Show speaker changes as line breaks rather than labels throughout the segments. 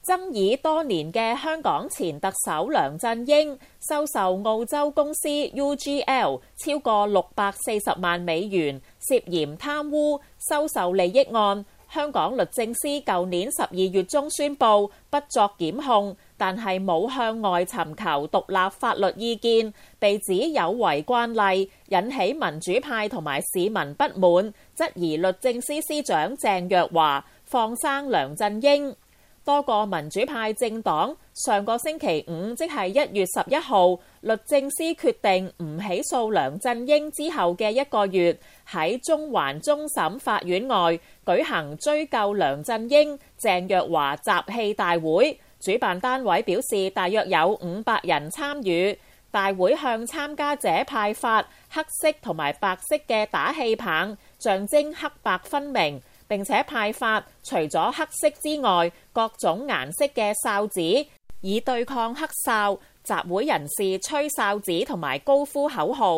爭議多年嘅香港前特首梁振英收受澳洲公司 UGL 超過640萬美元，涉嫌貪污收受利益案，香港律政司舊年12月中宣布不作檢控，但係冇向外尋求獨立法律意見，被指有違慣例，引起民主派同埋市民不滿，質疑律政司司長鄭若驊放生梁振英。多個民主派政黨上個星期五，即係1月11號，律政司決定唔起訴梁振英之後嘅1個月，喺中環終審法院外舉行追究梁振英、鄭若驊集氣大會。主辦單位表示，大約有500人參與。大會向參加者派發黑色同埋白色嘅打氣棒，象徵黑白分明。並且派發除咗黑色之外各種顏色嘅哨子，以對抗黑哨。集會人士吹哨子同埋高呼口號，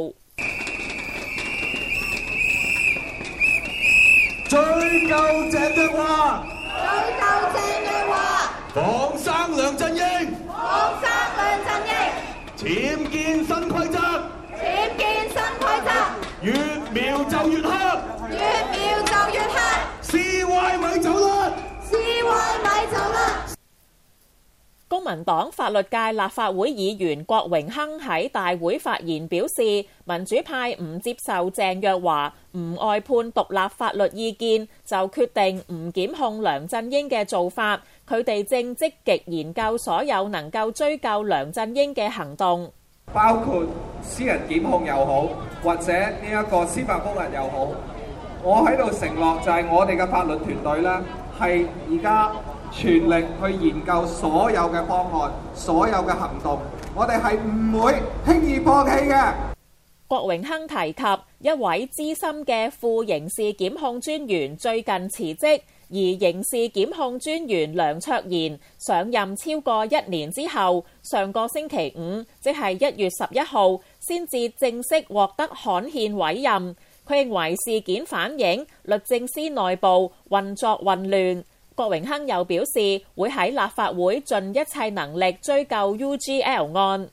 追究鄭若驊，
追究鄭若驊，
放生梁振英，
放生梁振英，
僭建新規則，
僭建新規則，
越描就越黑，
越描就越黑。
CY 咪走啦！
CY 咪走啦！
公民黨法律界立法會議員郭榮鏗喺大會發言表示，民主派唔接受鄭若驊唔外判獨立法律意見，就決定唔檢控梁振英嘅做法。佢哋正積極研究所有能夠追究梁振英嘅行動，
包括私人檢控又好，或者呢一個司法覆核又好。我喺度承諾就係我哋嘅法律團隊呢，係而家全力去研究所有嘅方案，所有嘅行動，我哋係唔會輕易放棄嘅。
郭榮鏗提及一位資深嘅副刑事檢控專員最近辭職，而刑事檢控專員梁卓賢上任超過1年之後，上個星期五，即係1月11號，先至正式獲得刊憲委任。佢認為事件反映律政司內部運作混亂。郭榮鏗又表示會喺立法會盡一切能力追究 UGL 案。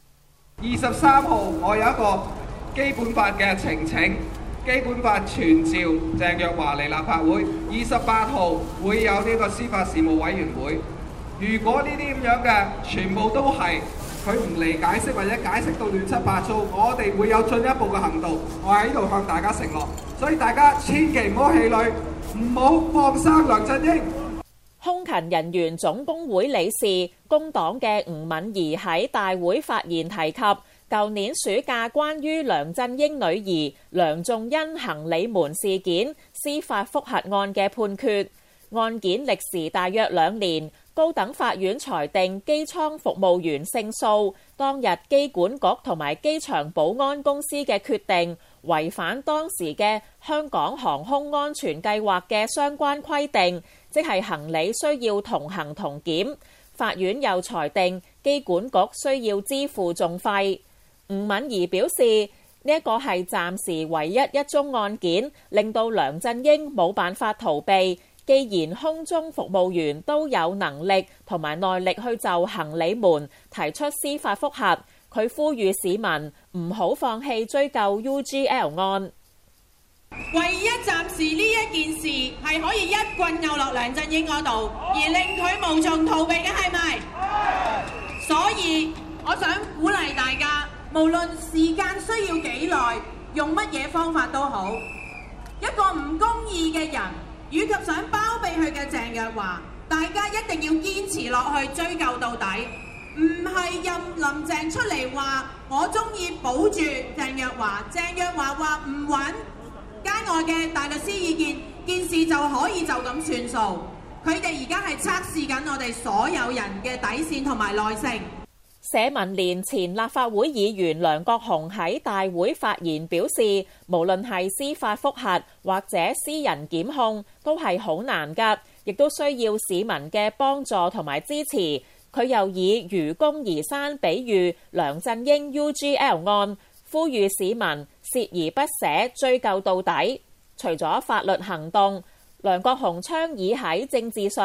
23號我有一個基本法嘅呈請，基本法傳召鄭若驊嚟立法會。28號會有呢個司法事務委員會。如果呢啲咁樣嘅全部都係佢唔嚟解釋，或者解釋到亂七八糟，我哋會有進一步嘅行動。我喺度向大家承諾，所以大家千祈唔好氣餒，唔好放生梁振英。
空勤人員總工會理事工黨嘅吳敏儀喺大會發言提及，舊年暑假關於梁振英女兒梁頌茵行李門事件司法覆核案嘅判決，案件歷時大約2年。高等法院裁定機艙服務員勝訴，當日機管局同埋機場保安公司嘅決定違反當時嘅香港航空安全計劃嘅相關規定，即係行李需要同行同檢。法院又裁定機管局需要支付訟費。吳敏儀表示，呢一個係暫時唯一宗案件，令到梁振英冇辦法逃避。既然空中服務員都有能力同埋耐力去就行李門提出司法覆核，佢呼籲市民唔好放棄追究 UGL 案。
唯一暫時呢一件事係可以一棍拗落梁振英嗰度，而令佢無從逃避嘅係咪？所以我想鼓勵大家，無論時間需要幾耐，用乜嘢方法都好，一個唔公義嘅人，以及想包庇佢嘅鄭若驊，大家一定要堅持落去追究到底，唔係任林鄭出嚟話我中意保住鄭若驊，鄭若驊話唔揾街外嘅大律師意見，件事就可以就咁算數。佢哋而家係測試緊我哋所有人嘅底線同埋耐性。
社民連前立法會議員梁國雄喺大會發言表示，無論係司法覆核或者私人檢控，都係好難㗎，亦都需要市民嘅幫助同埋支持。佢又以愚公移山比喻梁振英 UGL 案，呼籲市民鍥而不捨追究到底。除咗法律行動，梁國雄倡議喺政治上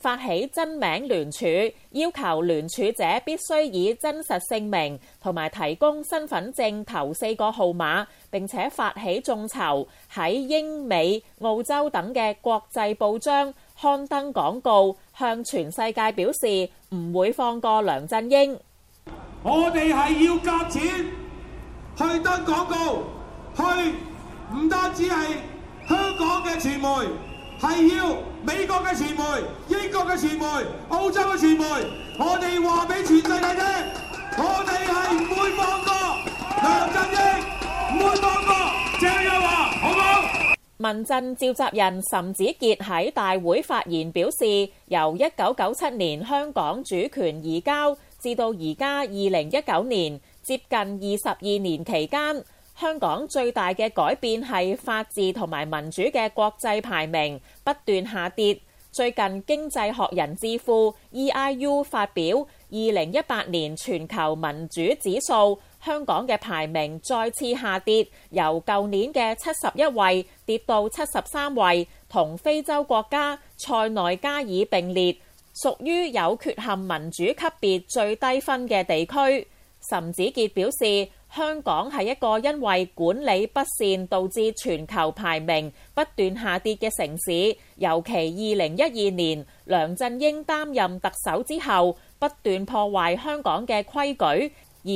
發起真名聯署，要求聯署者必須以真實姓名同埋提供身份證頭4個號碼，並且發起眾籌，喺英美、澳洲等嘅國際報章刊登廣告，向全世界表示唔會放過梁振英。
我哋係要夾錢去登廣告，去唔單止係香港嘅傳媒，係要美國嘅傳媒、英國嘅傳媒、澳洲嘅傳媒，我哋話俾全世界聽，我哋係唔會放過梁振英，唔會放過鄭若驊，好唔好？
民陣召集人岑子傑喺大會發言表示，由1997年香港主權移交至到而家2019年，接近22年期間，香港最大嘅改變係法治同埋民主嘅國際排名不斷下跌。最近經濟學人智庫 EIU 發表2018年全球民主指數，香港嘅排名再次下跌，由舊年嘅71位跌到73位，同非洲國家塞內加爾並列，屬於有缺陷民主級別最低分嘅地區。岑子傑表示，香港係一個因為管理不善導致全球排名不斷下跌嘅城市，尤其2012年梁振英擔任特首之後，不斷破壞香港嘅規矩，而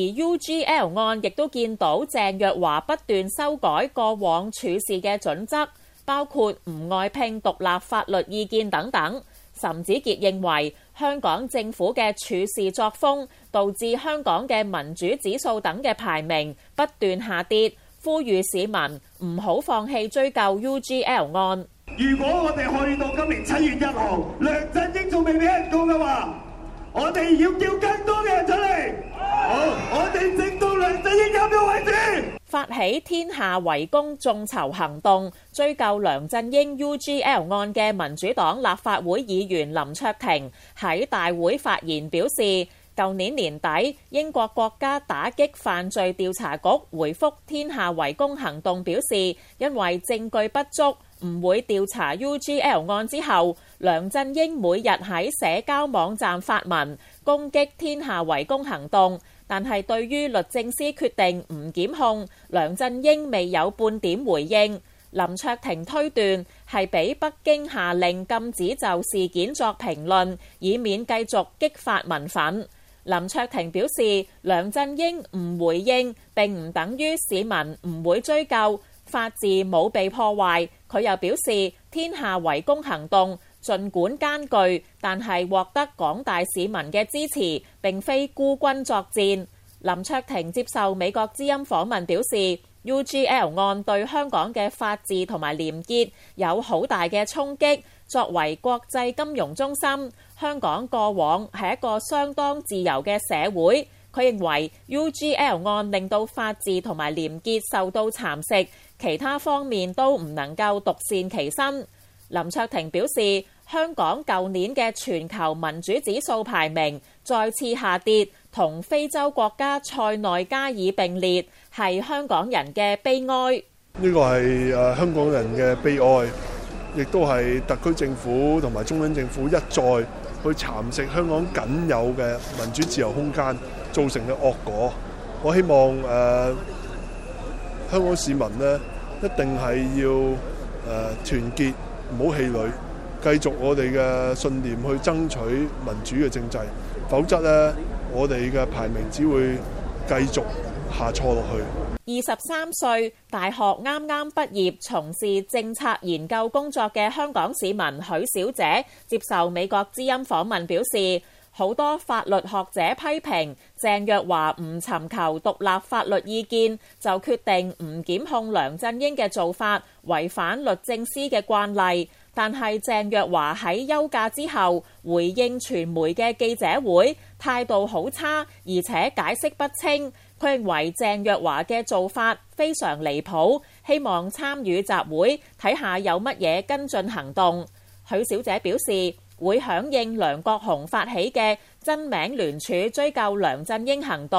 UGL 案亦都見到鄭若驊不斷修改過往處事嘅準則，包括唔外聘獨立法律意見等等。岑子傑認為香港政府嘅處事作風導致香港嘅民主指數等嘅排名不斷下跌，呼籲市民唔好放棄追究 UGL 案。
如果我哋去到今年7月1號，梁振英仲未俾人告嘅話，我哋要叫更多嘅人出嚟。好，我哋直到梁振英入獄為止。
發起天下圍攻眾籌行動，追究梁振英 UGL 案嘅民主黨立法會議員林卓廷喺大會發言表示，舊年年底英國國家打擊犯罪調查局回覆天下圍攻行動表示，因為證據不足，唔會調查 UGL 案之後，梁振英每日喺社交網站發文攻擊天下圍攻行動。但係對於律政司決定唔檢控，梁振英未有半點回應。林卓廷推斷係俾北京下令禁止就事件作評論，以免繼續激發民憤。林卓廷表示，梁振英唔回應並唔等於市民唔會追究，法治冇被破壞。佢又表示，天下圍攻行動儘管艱巨，但係獲得廣大市民嘅支持，並非孤軍作戰。林卓廷接受美國之音訪問表示， UGL 案對香港嘅法治同埋廉潔有好大嘅衝擊。作為國際金融中心，香港過往係一個相當自由嘅社會。佢認為 UGL 案令到法治同埋廉潔受到蠶食，其他方面都唔能夠獨善其身。林卓廷表示，香港舊年嘅全球民主指數排名再次下跌，同非洲國家塞內加爾並列，係香港人嘅悲哀。
呢個係香港人嘅悲哀，亦都係特區政府同埋中央政府一再去蠶食香港僅有嘅民主自由空間造成嘅惡果。我希望香港市民呢，一定係要團結，唔好氣餒，繼續我哋嘅信念去爭取民主嘅政制，否則呢，我哋嘅排名只會繼續下挫落去。
23歲，大學啱啱畢業，從事政策研究工作嘅香港市民許小姐接受美國之音訪問表示，好多法律學者批評鄭若驊唔尋求獨立法律意見就決定唔檢控梁振英嘅做法違反律政司嘅慣例。但係鄭若驊喺休假之後回應傳媒嘅記者會，態度好差，而且解釋不清。佢認為鄭若驊嘅做法非常離譜，希望參與集會睇下有乜嘢跟進行動。許小姐表示會響應梁國雄發起嘅真名聯署追究梁振英行動，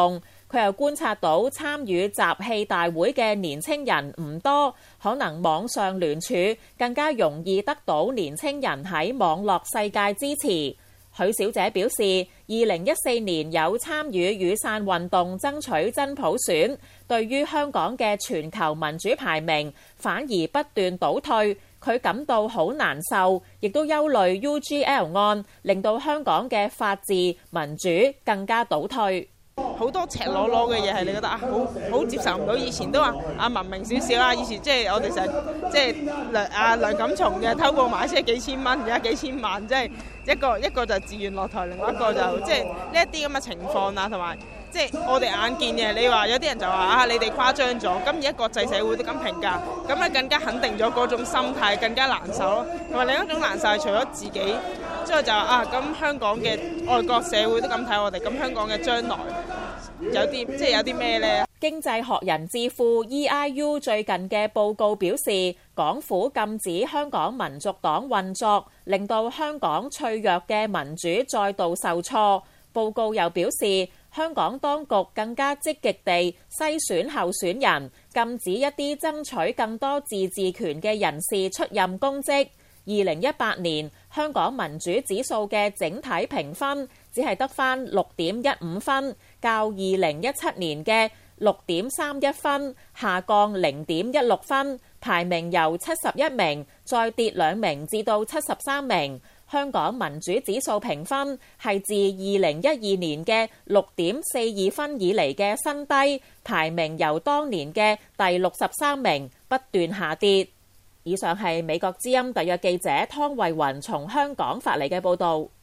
佢又觀察到參與集氣大會嘅年青人唔多，可能網上聯署更加容易得到年青人喺網絡世界支持。許小姐表示，2014年有參與雨傘運動爭取真普選，對於香港嘅全球民主排名反而不斷倒退，佢感到好難受，亦都憂慮 UGL 案令到香港嘅法治民主更加倒退。
好多赤裸裸嘅嘢係你覺得好接受唔到，以前都話文明少少啊，以前即係我哋成日即係梁錦松嘅偷過買車幾千蚊，而家幾千萬，即係一個就自願落台，另外一個就即係呢一啲咁嘅情況啊，同埋即係我哋眼見嘅。你話有啲人就話你哋誇張咗，咁而家國際社會都咁評價，咁咧更加肯定咗嗰種心態，更加難受咯。同埋另一種難受係除咗自己之後就話咁香港嘅外國社會都咁睇我哋，咁香港嘅將來有啲咩呢？
經濟學人智庫 EIU 最近嘅報告表示，港府禁止香港民族黨運作，令到香港脆弱嘅民主再度受挫。報告又表示，香港當局更加積極地篩選候選人，禁止一啲爭取更多自治權嘅人士出任公職。2018年香港民主指數嘅整體評分只係得返6.15分，較2017年嘅6.31分下降0.16分，排名由71名再跌2名至到73名。香港民主指數評分係自2012年嘅6.42分以嚟嘅新低，排名由當年嘅第63名不斷下跌。以上係美國之音特約記者湯慧雲從香港發嚟嘅報導。